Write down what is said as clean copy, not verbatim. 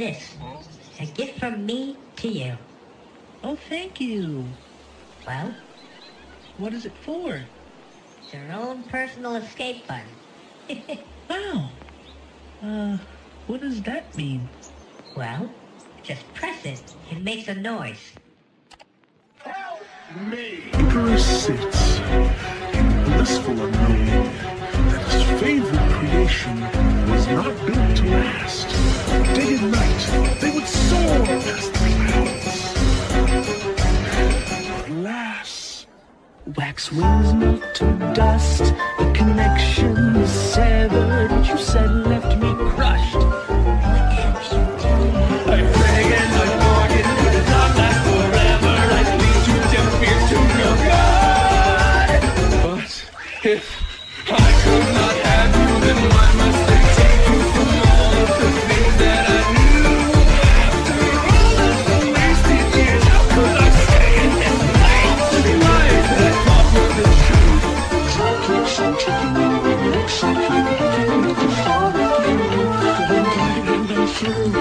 this. A gift from me to you. Oh, thank you. Well, what is it for? It's your own personal escape button. Wow. What does that mean? Well, just press it. It makes a noise. Help me! Emperor sits, blissful of knowing that his favorite creation was not built to last. Day and night, they would soar past the clouds. Alas, wax wings melt to dust, the connection is severed. What you said left me crushed. I beg and I bargain, but it's not last forever. I lead to dim fears to no God. But if I could not have you, then why must I take you from all of the things that I knew? After all of the wasted years, how could I stay in this life? Life that I thought was the truth. Keeps on taking me, looks like you, but I can't look far enough. Through.